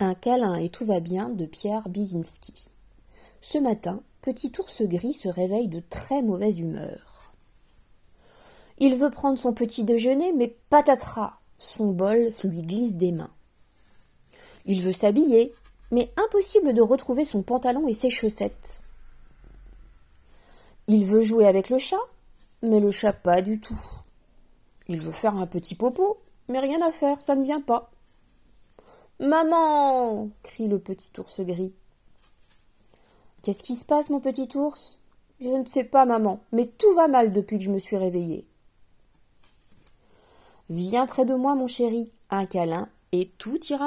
Un câlin et tout va bien de Pierre Bizinski. Ce matin, Petit ours gris se réveille de très mauvaise humeur. Il veut prendre son petit déjeuner, mais patatras, son bol lui glisse des mains. Il veut s'habiller, mais impossible de retrouver son pantalon et ses chaussettes. Il veut jouer avec le chat, mais le chat pas du tout. Il veut faire un petit popo, mais rien à faire, ça ne vient pas. « Maman !» crie le petit ours gris. « Qu'est-ce qui se passe, mon petit ours ? » ?»« Je ne sais pas, maman, mais tout va mal depuis que je me suis réveillée. »« Viens près de moi, mon chéri, un câlin, et tout ira bien. »